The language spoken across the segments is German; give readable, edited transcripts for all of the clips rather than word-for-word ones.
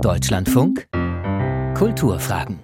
Deutschlandfunk Kulturfragen.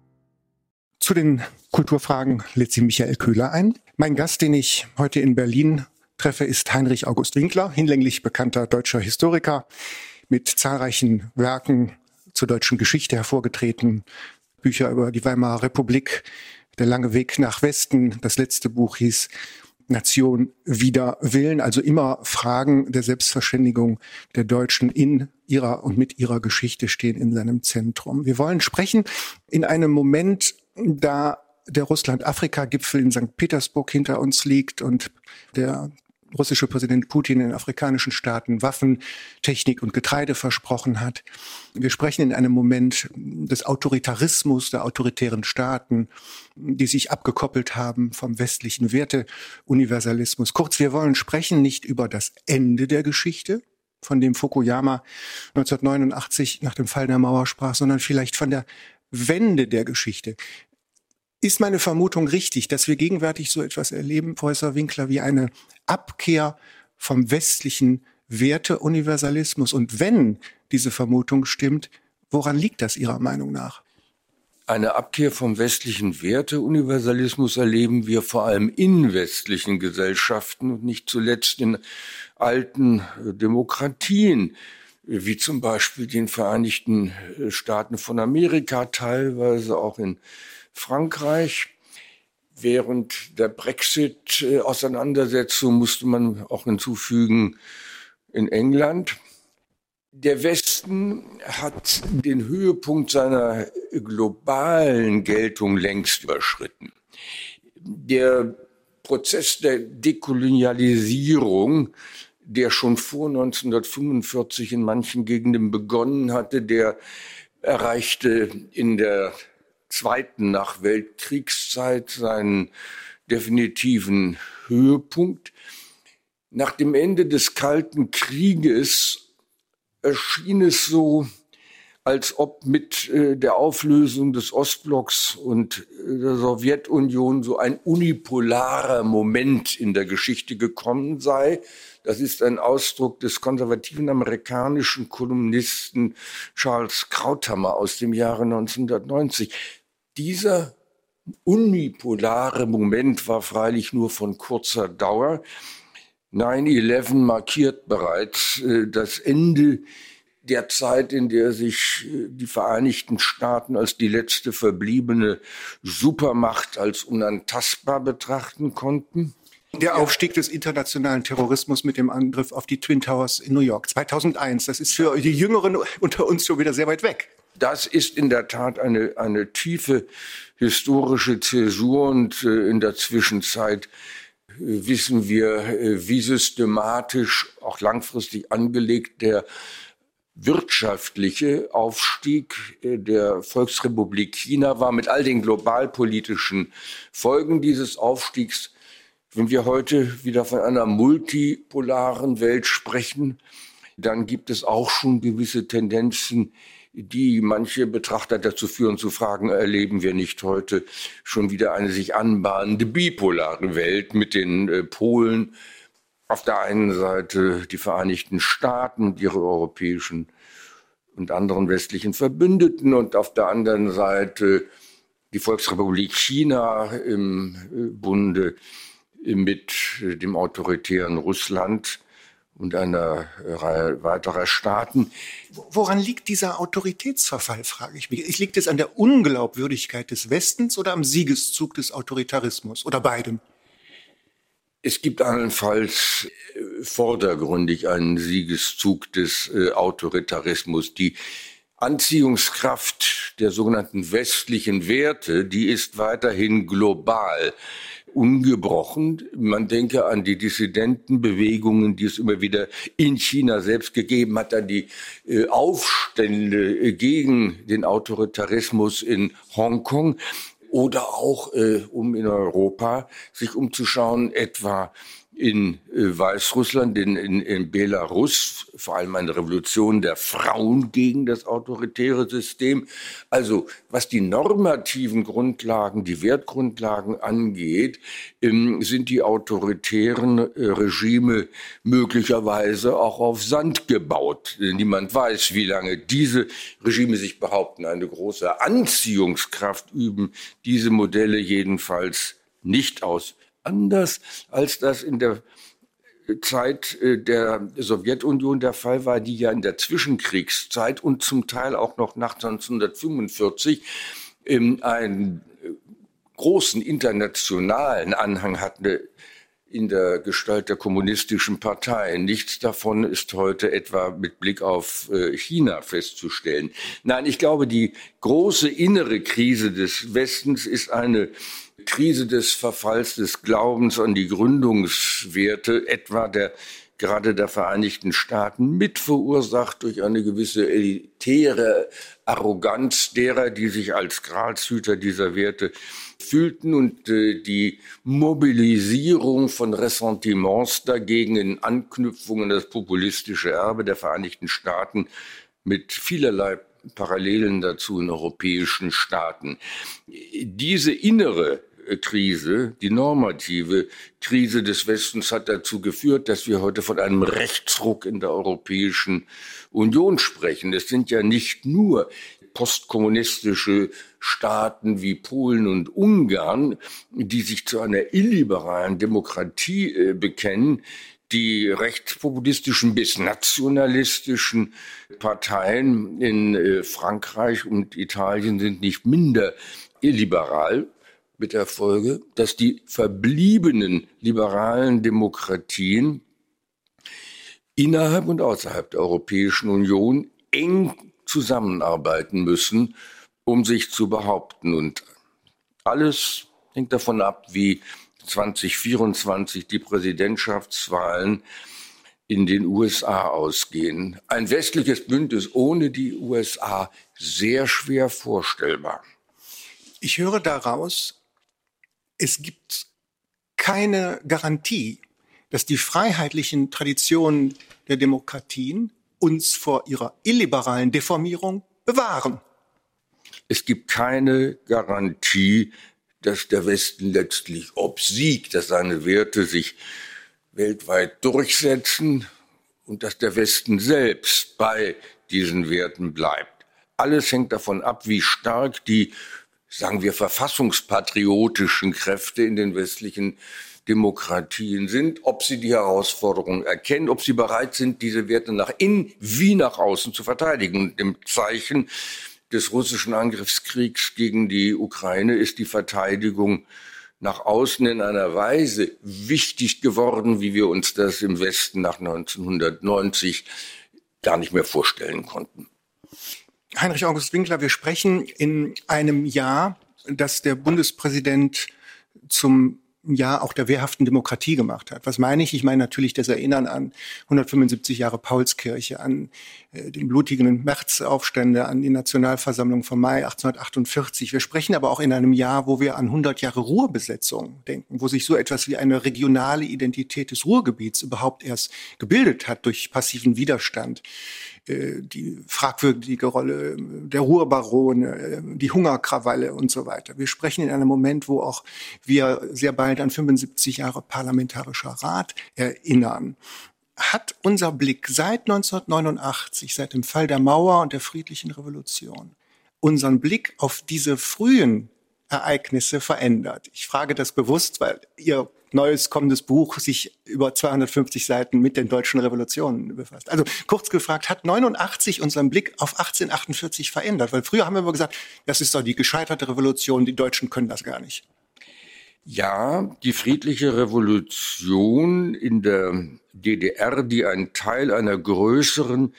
Zu den Kulturfragen lädt sie Michael Köhler ein. Mein Gast, den ich heute in Berlin treffe, ist Heinrich August Winkler, hinlänglich bekannter deutscher Historiker, mit zahlreichen Werken zur deutschen Geschichte hervorgetreten. Bücher über die Weimarer Republik, Der lange Weg nach Westen. Das letzte Buch hieß Nation wider Willen, also immer Fragen der Selbstverständigung der Deutschen in ihrer und mit ihrer Geschichte stehen in seinem Zentrum. Wir wollen sprechen in einem Moment, da der Russland-Afrika-Gipfel in St. Petersburg hinter uns liegt und der russische Präsident Putin in afrikanischen Staaten Waffen, Technik und Getreide versprochen hat. Wir sprechen in einem Moment des Autoritarismus, der autoritären Staaten, die sich abgekoppelt haben vom westlichen Werteuniversalismus. Kurz, wir wollen sprechen nicht über das Ende der Geschichte, von dem Fukuyama 1989 nach dem Fall der Mauer sprach, sondern vielleicht von der Wende der Geschichte. Ist meine Vermutung richtig, dass wir gegenwärtig so etwas erleben, Professor Winkler, wie eine Abkehr vom westlichen Werteuniversalismus? Und wenn diese Vermutung stimmt, woran liegt das Ihrer Meinung nach? Eine Abkehr vom westlichen Werteuniversalismus erleben wir vor allem in westlichen Gesellschaften und nicht zuletzt in alten Demokratien, wie zum Beispiel den Vereinigten Staaten von Amerika, teilweise auch in Frankreich. Während der Brexit-Auseinandersetzung musste man auch hinzufügen in England. Der Westen hat den Höhepunkt seiner globalen Geltung längst überschritten. Der Prozess der Dekolonialisierung, der schon vor 1945 in manchen Gegenden begonnen hatte, der erreichte in der zweiten Nachweltkriegszeit seinen definitiven Höhepunkt. Nach dem Ende des Kalten Krieges erschien es so, als ob mit der Auflösung des Ostblocks und der Sowjetunion so ein unipolarer Moment in der Geschichte gekommen sei. Das ist ein Ausdruck des konservativen amerikanischen Kolumnisten Charles Krauthammer aus dem Jahre 1990. Dieser unipolare Moment war freilich nur von kurzer Dauer. 9/11 markiert bereits das Ende der Zeit, in der sich die Vereinigten Staaten als die letzte verbliebene Supermacht als unantastbar betrachten konnten. Der Aufstieg des internationalen Terrorismus mit dem Angriff auf die Twin Towers in New York 2001, das ist für die Jüngeren unter uns schon wieder sehr weit weg. Das ist in der Tat eine tiefe historische Zäsur und in der Zwischenzeit wissen wir, wie systematisch, auch langfristig angelegt, der wirtschaftliche Aufstieg der Volksrepublik China war, mit all den globalpolitischen Folgen dieses Aufstiegs. Wenn wir heute wieder von einer multipolaren Welt sprechen, dann gibt es auch schon gewisse Tendenzen, die manche Betrachter dazu führen zu fragen, erleben wir nicht heute schon wieder eine sich anbahnende bipolare Welt mit den Polen? Auf der einen Seite die Vereinigten Staaten und ihre europäischen und anderen westlichen Verbündeten und auf der anderen Seite die Volksrepublik China im Bunde mit dem autoritären Russland und einer Reihe weiterer Staaten. Woran liegt dieser Autoritätsverfall, frage ich mich. Liegt es an der Unglaubwürdigkeit des Westens oder am Siegeszug des Autoritarismus oder beidem? Es gibt allenfalls vordergründig einen Siegeszug des Autoritarismus. Die Anziehungskraft der sogenannten westlichen Werte, die ist weiterhin global ungebrochen. Man denke an die Dissidentenbewegungen, die es immer wieder in China selbst gegeben hat, an die Aufstände gegen den Autoritarismus in Hongkong oder auch, um in Europa sich umzuschauen, etwa in Weißrussland, in Belarus, vor allem eine Revolution der Frauen gegen das autoritäre System. Also was die normativen Grundlagen, die Wertgrundlagen angeht, sind die autoritären Regime möglicherweise auch auf Sand gebaut. Niemand weiß, wie lange diese Regime sich behaupten. Eine große Anziehungskraft üben diese Modelle jedenfalls nicht aus. Anders als das in der Zeit der Sowjetunion der Fall war, die ja in der Zwischenkriegszeit und zum Teil auch noch nach 1945 einen großen internationalen Anhang hatte in der Gestalt der kommunistischen Partei. Nichts davon ist heute etwa mit Blick auf China festzustellen. Nein, ich glaube, die große innere Krise des Westens ist eine Krise des Verfalls des Glaubens an die Gründungswerte, etwa gerade der Vereinigten Staaten, mit verursacht durch eine gewisse elitäre Arroganz derer, die sich als Gralshüter dieser Werte fühlten und die Mobilisierung von Ressentiments dagegen in Anknüpfung an das populistische Erbe der Vereinigten Staaten mit vielerlei Parallelen dazu in europäischen Staaten. Diese innere Krise, die normative Krise des Westens hat dazu geführt, dass wir heute von einem Rechtsruck in der Europäischen Union sprechen. Es sind ja nicht nur postkommunistische Staaten wie Polen und Ungarn, die sich zu einer illiberalen Demokratie bekennen. Die rechtspopulistischen bis nationalistischen Parteien in Frankreich und Italien sind nicht minder illiberal, mit der Folge, dass die verbliebenen liberalen Demokratien innerhalb und außerhalb der Europäischen Union eng zusammenarbeiten müssen, um sich zu behaupten. Und alles hängt davon ab, wie 2024 die Präsidentschaftswahlen in den USA ausgehen. Ein westliches Bündnis ohne die USA sehr schwer vorstellbar. Ich höre daraus, es gibt keine Garantie, dass die freiheitlichen Traditionen der Demokratien uns vor ihrer illiberalen Deformierung bewahren. Es gibt keine Garantie, dass der Westen letztlich obsiegt, dass seine Werte sich weltweit durchsetzen und dass der Westen selbst bei diesen Werten bleibt. Alles hängt davon ab, wie stark die, sagen wir, verfassungspatriotischen Kräfte in den westlichen Demokratien sind, ob sie die Herausforderungen erkennen, ob sie bereit sind, diese Werte nach innen wie nach außen zu verteidigen. Und im Zeichen des russischen Angriffskriegs gegen die Ukraine ist die Verteidigung nach außen in einer Weise wichtig geworden, wie wir uns das im Westen nach 1990 gar nicht mehr vorstellen konnten. Heinrich August Winkler, wir sprechen in einem Jahr, das der Bundespräsident zum Jahr auch der wehrhaften Demokratie gemacht hat. Was meine ich? Ich meine natürlich das Erinnern an 175 Jahre Paulskirche, an den blutigen Märzaufstände, an die Nationalversammlung vom Mai 1848. Wir sprechen aber auch in einem Jahr, wo wir an 100 Jahre Ruhrbesetzung denken, wo sich so etwas wie eine regionale Identität des Ruhrgebiets überhaupt erst gebildet hat durch passiven Widerstand. Die fragwürdige Rolle der Ruhrbarone, die Hungerkrawalle und so weiter. Wir sprechen in einem Moment, wo auch wir sehr bald an 75 Jahre Parlamentarischer Rat erinnern. Hat unser Blick seit 1989, seit dem Fall der Mauer und der friedlichen Revolution, unseren Blick auf diese frühen Ereignisse verändert? Ich frage das bewusst, weil Ihr neues kommendes Buch sich über 250 Seiten mit den deutschen Revolutionen befasst. Also kurz gefragt, hat 89 unseren Blick auf 1848 verändert? Weil früher haben wir immer gesagt, das ist doch die gescheiterte Revolution, die Deutschen können das gar nicht. Ja, die friedliche Revolution in der DDR, die ein Teil einer größeren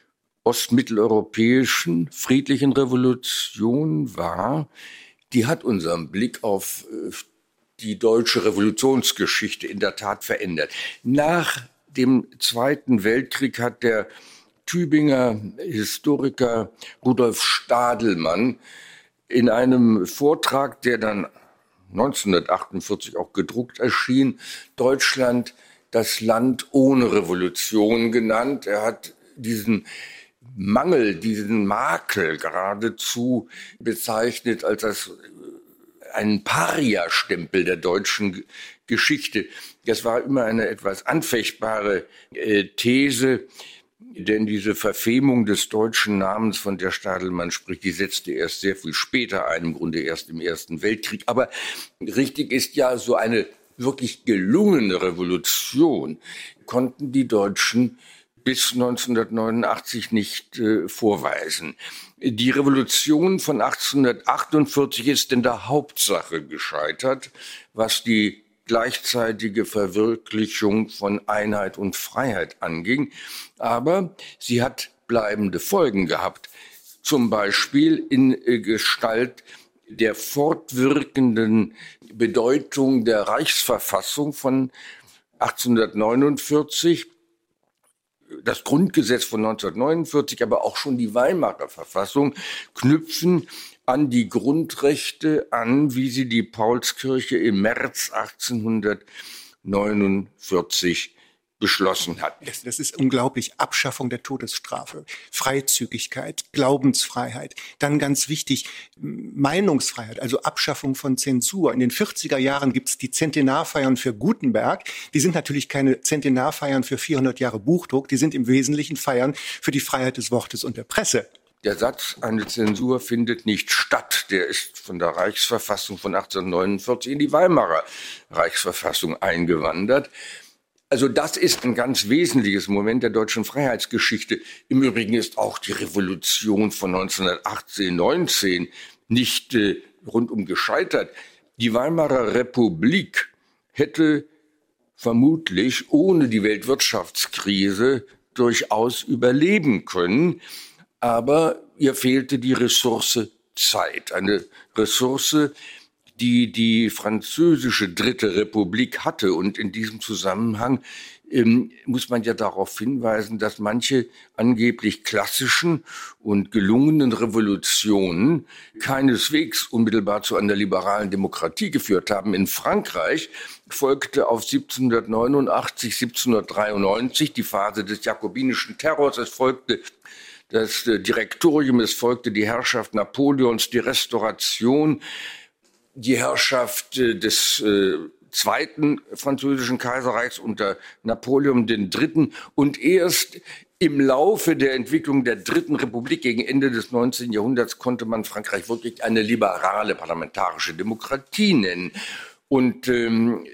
ostmitteleuropäischen friedlichen Revolution war, die hat unseren Blick auf die deutsche Revolutionsgeschichte in der Tat verändert. Nach dem Zweiten Weltkrieg hat der Tübinger Historiker Rudolf Stadelmann in einem Vortrag, der dann 1948 auch gedruckt erschien, Deutschland das Land ohne Revolution genannt. Er hat diesen Mangel, diesen Makel geradezu bezeichnet als einen Paria-Stempel der deutschen Geschichte. Das war immer eine etwas anfechtbare These, denn diese Verfemung des deutschen Namens, von der Stadelmann spricht, die setzte erst sehr viel später ein, im Grunde erst im Ersten Weltkrieg. Aber richtig ist ja, so eine wirklich gelungene Revolution konnten die Deutschen bis 1989 nicht vorweisen. Die Revolution von 1848 ist in der Hauptsache gescheitert, was die gleichzeitige Verwirklichung von Einheit und Freiheit anging. Aber sie hat bleibende Folgen gehabt, zum Beispiel in Gestalt der fortwirkenden Bedeutung der Reichsverfassung von 1849, das Grundgesetz von 1949, aber auch schon die Weimarer Verfassung knüpfen an die Grundrechte an, wie sie die Paulskirche im März 1849 beschlossen hat. Das ist unglaublich. Abschaffung der Todesstrafe, Freizügigkeit, Glaubensfreiheit. Dann ganz wichtig, Meinungsfreiheit, also Abschaffung von Zensur. In den 40er Jahren gibt es die Zentenarfeiern für Gutenberg. Die sind natürlich keine Zentenarfeiern für 400 Jahre Buchdruck. Die sind im Wesentlichen Feiern für die Freiheit des Wortes und der Presse. Der Satz, eine Zensur findet nicht statt, der ist von der Reichsverfassung von 1849 in die Weimarer Reichsverfassung eingewandert. Also das ist ein ganz wesentliches Moment der deutschen Freiheitsgeschichte. Im Übrigen ist auch die Revolution von 1918, 19 nicht rundum gescheitert. Die Weimarer Republik hätte vermutlich ohne die Weltwirtschaftskrise durchaus überleben können. Aber ihr fehlte die Ressource Zeit. Eine Ressource, die die französische Dritte Republik hatte. Und in diesem Zusammenhang muss man ja darauf hinweisen, dass manche angeblich klassischen und gelungenen Revolutionen keineswegs unmittelbar zu einer liberalen Demokratie geführt haben. In Frankreich folgte auf 1789, 1793 die Phase des jakobinischen Terrors. Es folgte das Direktorium, es folgte die Herrschaft Napoleons, die Restauration, die Herrschaft des Zweiten Französischen Kaiserreichs unter Napoleon III. Und erst im Laufe der Entwicklung der Dritten Republik gegen Ende des 19. Jahrhunderts konnte man Frankreich wirklich eine liberale parlamentarische Demokratie nennen. Und in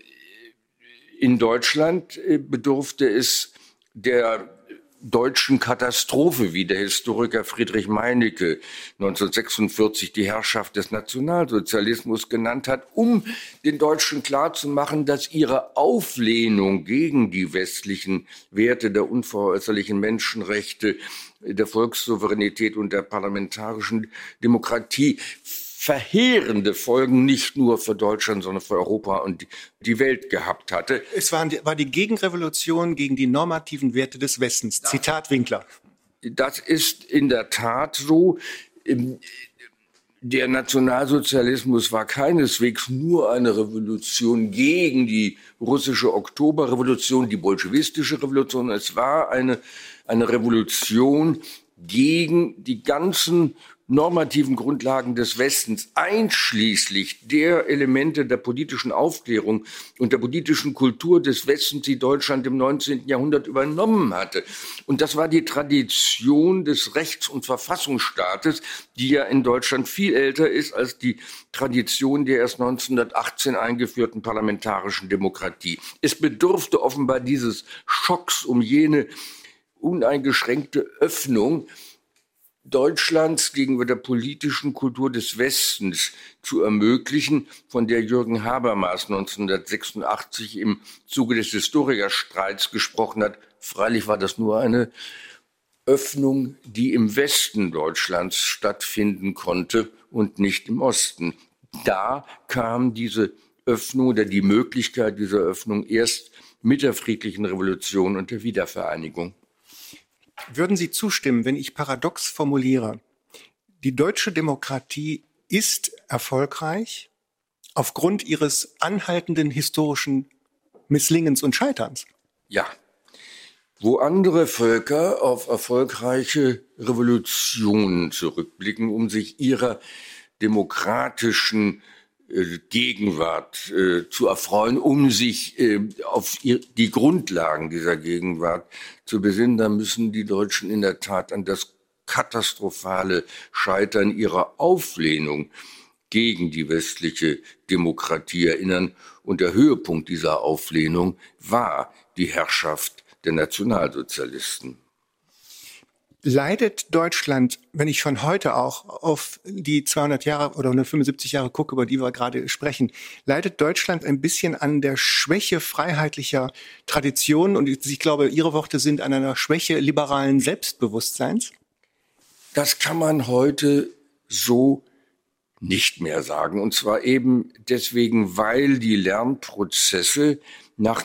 Deutschland bedurfte es der deutschen Katastrophe, wie der Historiker Friedrich Meinecke 1946 die Herrschaft des Nationalsozialismus genannt hat, um den Deutschen klarzumachen, dass ihre Auflehnung gegen die westlichen Werte der unveräußerlichen Menschenrechte, der Volkssouveränität und der parlamentarischen Demokratie verheerende Folgen nicht nur für Deutschland, sondern für Europa und die Welt gehabt hatte. Es war die Gegenrevolution gegen die normativen Werte des Westens. Zitat Winkler. Das ist in der Tat so. Der Nationalsozialismus war keineswegs nur eine Revolution gegen die russische Oktoberrevolution, die bolschewistische Revolution. Es war eine Revolution gegen die ganzen normativen Grundlagen des Westens, einschließlich der Elemente der politischen Aufklärung und der politischen Kultur des Westens, die Deutschland im 19. Jahrhundert übernommen hatte. Und das war die Tradition des Rechts- und Verfassungsstaates, die ja in Deutschland viel älter ist als die Tradition der erst 1918 eingeführten parlamentarischen Demokratie. Es bedurfte offenbar dieses Schocks um jene uneingeschränkte Öffnung Deutschlands gegenüber der politischen Kultur des Westens zu ermöglichen, von der Jürgen Habermas 1986 im Zuge des Historikerstreits gesprochen hat. Freilich war das nur eine Öffnung, die im Westen Deutschlands stattfinden konnte und nicht im Osten. Da kam diese Öffnung oder die Möglichkeit dieser Öffnung erst mit der friedlichen Revolution und der Wiedervereinigung. Würden Sie zustimmen, wenn ich paradox formuliere, die deutsche Demokratie ist erfolgreich aufgrund ihres anhaltenden historischen Misslingens und Scheiterns? Ja, wo andere Völker auf erfolgreiche Revolutionen zurückblicken, um sich ihrer demokratischen Gegenwart zu erfreuen, um sich auf die Grundlagen dieser Gegenwart zu besinnen, dann müssen die Deutschen in der Tat an das katastrophale Scheitern ihrer Auflehnung gegen die westliche Demokratie erinnern. Und der Höhepunkt dieser Auflehnung war die Herrschaft der Nationalsozialisten. Leidet Deutschland, wenn ich von heute auch auf die 200 Jahre oder 175 Jahre gucke, über die wir gerade sprechen, leidet Deutschland ein bisschen an der Schwäche freiheitlicher Traditionen? Und ich glaube, Ihre Worte sind an einer Schwäche liberalen Selbstbewusstseins? Das kann man heute so nicht mehr sagen. Und zwar eben deswegen, weil die Lernprozesse nach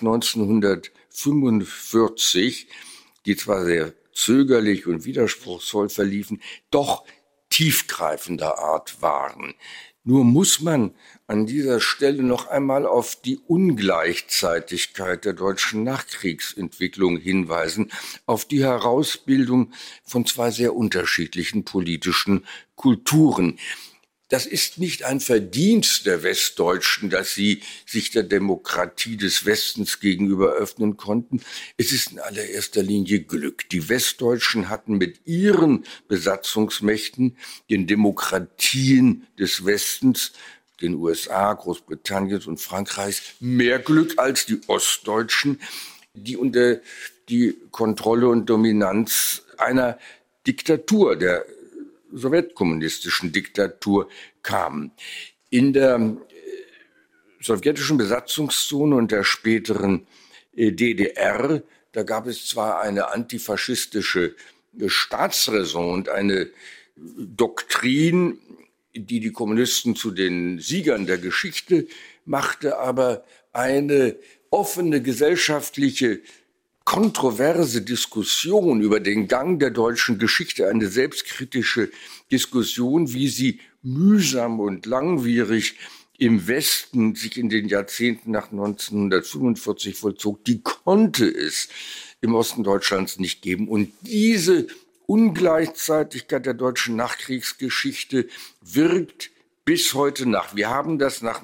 1945, die zwar sehr zögerlich und widerspruchsvoll verliefen, doch tiefgreifender Art waren. Nur muss man an dieser Stelle noch einmal auf die Ungleichzeitigkeit der deutschen Nachkriegsentwicklung hinweisen, auf die Herausbildung von zwei sehr unterschiedlichen politischen Kulturen. Das ist nicht ein Verdienst der Westdeutschen, dass sie sich der Demokratie des Westens gegenüber öffnen konnten. Es ist in allererster Linie Glück. Die Westdeutschen hatten mit ihren Besatzungsmächten, den Demokratien des Westens, den USA, Großbritanniens und Frankreichs, mehr Glück als die Ostdeutschen, die unter die Kontrolle und Dominanz einer Diktatur, der sowjetkommunistischen Diktatur kamen. In der sowjetischen Besatzungszone und der späteren DDR, da gab es zwar eine antifaschistische Staatsräson und eine Doktrin, die die Kommunisten zu den Siegern der Geschichte machte, aber eine offene gesellschaftliche kontroverse Diskussion über den Gang der deutschen Geschichte, eine selbstkritische Diskussion, wie sie mühsam und langwierig im Westen sich in den Jahrzehnten nach 1945 vollzog, die konnte es im Osten Deutschlands nicht geben. Und diese Ungleichzeitigkeit der deutschen Nachkriegsgeschichte wirkt bis heute nach. Wir haben das nach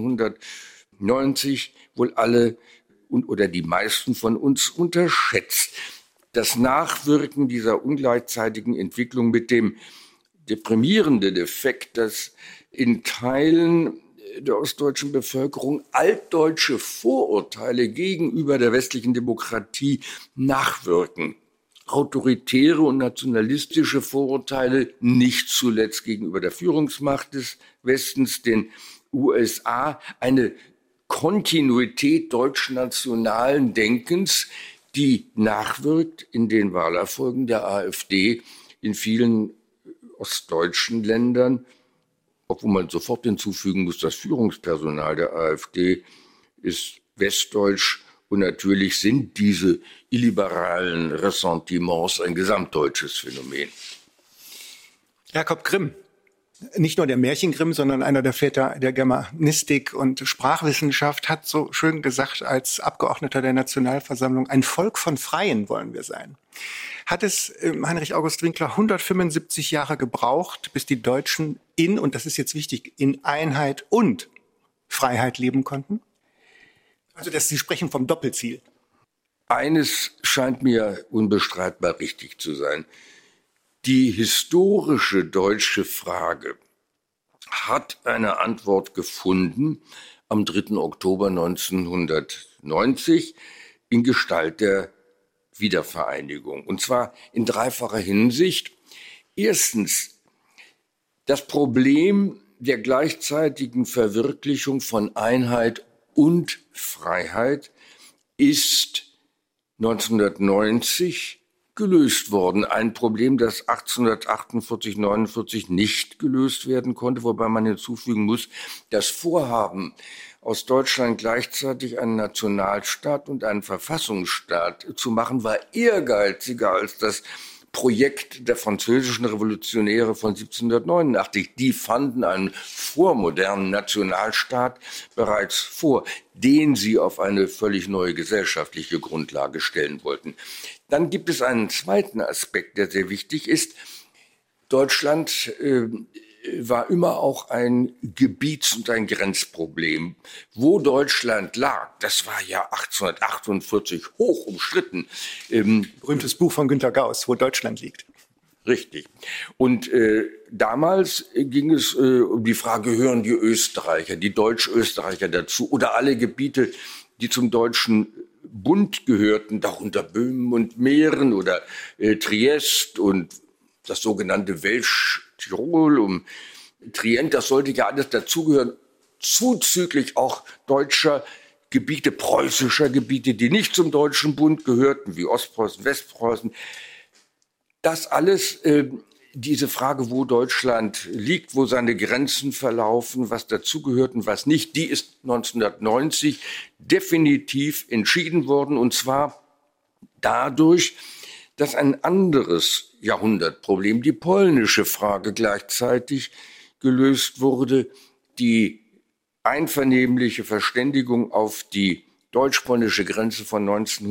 1990 wohl alle oder die meisten von uns unterschätzt. Das Nachwirken dieser ungleichzeitigen Entwicklung mit dem deprimierenden Effekt, dass in Teilen der ostdeutschen Bevölkerung altdeutsche Vorurteile gegenüber der westlichen Demokratie nachwirken. Autoritäre und nationalistische Vorurteile, nicht zuletzt gegenüber der Führungsmacht des Westens, den USA, eine Kontinuität deutschnationalen Denkens, die nachwirkt in den Wahlerfolgen der AfD in vielen ostdeutschen Ländern, obwohl man sofort hinzufügen muss, das Führungspersonal der AfD ist westdeutsch und natürlich sind diese illiberalen Ressentiments ein gesamtdeutsches Phänomen. Jakob Grimm. Nicht nur der Märchen-Grimm, sondern einer der Väter der Germanistik und Sprachwissenschaft hat so schön gesagt, als Abgeordneter der Nationalversammlung, ein Volk von Freien wollen wir sein. Hat es Heinrich August Winkler 175 Jahre gebraucht, bis die Deutschen und das ist jetzt wichtig, in Einheit und Freiheit leben konnten? Also Sie sprechen vom Doppelziel. Eines scheint mir unbestreitbar richtig zu sein. Die historische deutsche Frage hat eine Antwort gefunden am 3. Oktober 1990 in Gestalt der Wiedervereinigung. Und zwar in dreifacher Hinsicht. Erstens, das Problem der gleichzeitigen Verwirklichung von Einheit und Freiheit ist 1990 gelöst worden. Ein Problem, das 1848, 49 nicht gelöst werden konnte, wobei man hinzufügen muss, das Vorhaben, aus Deutschland gleichzeitig einen Nationalstaat und einen Verfassungsstaat zu machen, war ehrgeiziger als das Projekt der französischen Revolutionäre von 1789. Die fanden einen vormodernen Nationalstaat bereits vor, den sie auf eine völlig neue gesellschaftliche Grundlage stellen wollten. Dann gibt es einen zweiten Aspekt, der sehr wichtig ist. Deutschland war immer auch ein Gebiets- und ein Grenzproblem. Wo Deutschland lag, das war ja 1848 hoch umstritten. Berühmtes Buch von Günter Gauss, Wo Deutschland liegt. Richtig. Und damals ging es um die Frage, gehören die Österreicher, die Deutsch-Österreicher dazu oder alle Gebiete, die zum Deutschen Bund gehörten, darunter Böhmen und Mähren oder Triest und das sogenannte Welsch-Tirol um Trient, das sollte ja alles dazugehören, zuzüglich auch deutscher Gebiete, preußischer Gebiete, die nicht zum Deutschen Bund gehörten, wie Ostpreußen, Westpreußen. Das alles, diese Frage, wo Deutschland liegt, wo seine Grenzen verlaufen, was dazugehört und was nicht, die ist 1990 definitiv entschieden worden, und zwar dadurch, dass ein anderes Jahrhundertproblem, die polnische Frage, gleichzeitig gelöst wurde. Die einvernehmliche Verständigung auf die deutsch-polnische Grenze von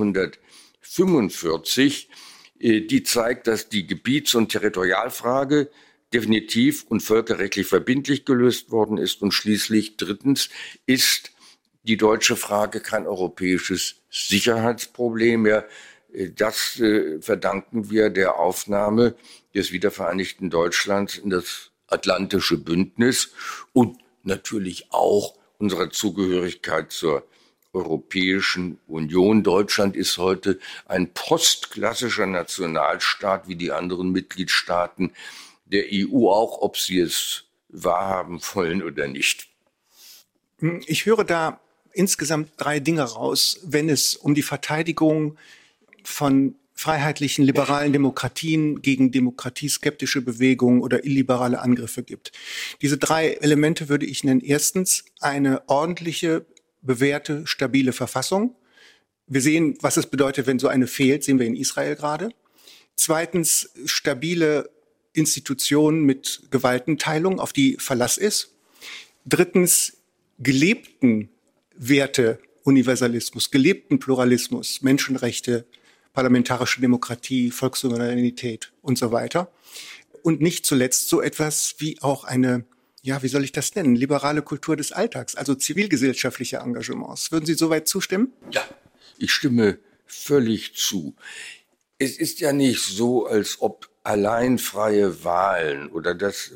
1945, die zeigt, dass die Gebiets- und Territorialfrage definitiv und völkerrechtlich verbindlich gelöst worden ist. Und schließlich drittens ist die deutsche Frage kein europäisches Sicherheitsproblem mehr. Das verdanken wir der Aufnahme des wiedervereinigten Deutschlands in das Atlantische Bündnis und natürlich auch unserer Zugehörigkeit zur Europäischen Union. Deutschland ist heute ein postklassischer Nationalstaat wie die anderen Mitgliedstaaten der EU auch, ob sie es wahrhaben wollen oder nicht. Ich höre da insgesamt 3 Dinge raus, wenn es um die Verteidigung von freiheitlichen, liberalen Demokratien gegen demokratieskeptische Bewegungen oder illiberale Angriffe gibt. Diese 3 Elemente würde ich nennen. Erstens eine ordentliche, bewährte, stabile Verfassung. Wir sehen, was es bedeutet, wenn so eine fehlt, sehen wir in Israel gerade. Zweitens stabile Institutionen mit Gewaltenteilung, auf die Verlass ist. Drittens gelebten Werte, Universalismus, gelebten Pluralismus, Menschenrechte, parlamentarische Demokratie, Volkssouveränität und so weiter. Und nicht zuletzt so etwas wie auch eine, wie soll ich das nennen, liberale Kultur des Alltags, also zivilgesellschaftliche Engagements. Würden Sie soweit zustimmen? Ja, ich stimme völlig zu. Es ist ja nicht so, als ob allein freie Wahlen oder das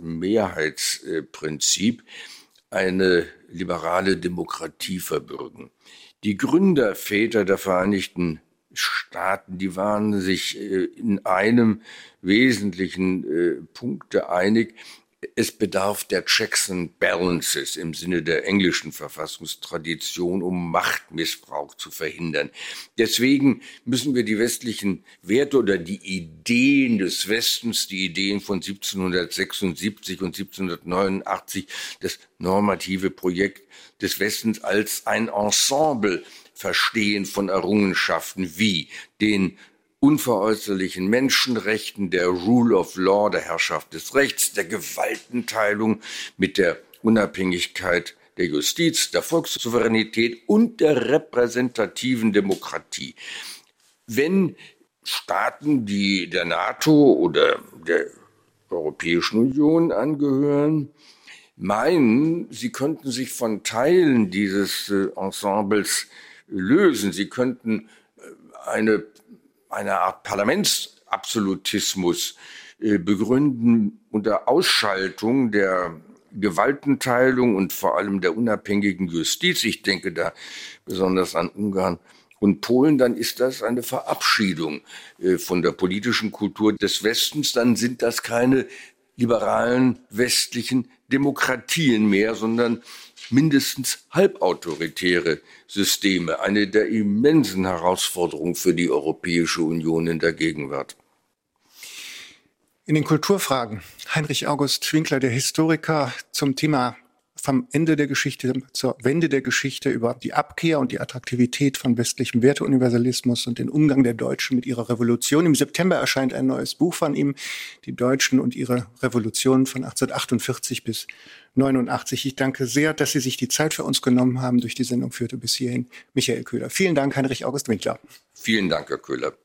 Mehrheitsprinzip eine liberale Demokratie verbürgen. Die Gründerväter der Vereinigten Staaten, die waren sich in einem wesentlichen Punkt einig. Es bedarf der Checks and Balances im Sinne der englischen Verfassungstradition, um Machtmissbrauch zu verhindern. Deswegen müssen wir die westlichen Werte oder die Ideen des Westens, die Ideen von 1776 und 1789, das normative Projekt des Westens als ein Ensemble verstehen von Errungenschaften wie den unveräußerlichen Menschenrechten, der Rule of Law, der Herrschaft des Rechts, der Gewaltenteilung mit der Unabhängigkeit der Justiz, der Volkssouveränität und der repräsentativen Demokratie. Wenn Staaten, die der NATO oder der Europäischen Union angehören, meinen, sie könnten sich von Teilen dieses Ensembles lösen, sie könnten eine Art Parlamentsabsolutismus begründen unter Ausschaltung der Gewaltenteilung und vor allem der unabhängigen Justiz. Ich denke da besonders an Ungarn und Polen. Dann ist das eine Verabschiedung von der politischen Kultur des Westens. Dann sind das keine liberalen westlichen Demokratien mehr, sondern mindestens halbautoritäre Systeme. Eine der immensen Herausforderungen für die Europäische Union in der Gegenwart. In den Kulturfragen, Heinrich August Winkler, der Historiker, zum Thema vom Ende der Geschichte zur Wende der Geschichte, über die Abkehr und die Attraktivität von westlichem Werteuniversalismus und den Umgang der Deutschen mit ihrer Revolution. Im September erscheint ein neues Buch von ihm, Die Deutschen und ihre Revolution von 1848 bis 89. Ich danke sehr, dass Sie sich die Zeit für uns genommen haben. Durch die Sendung führte bis hierhin Michael Köhler. Vielen Dank, Heinrich August Winkler. Vielen Dank, Herr Köhler.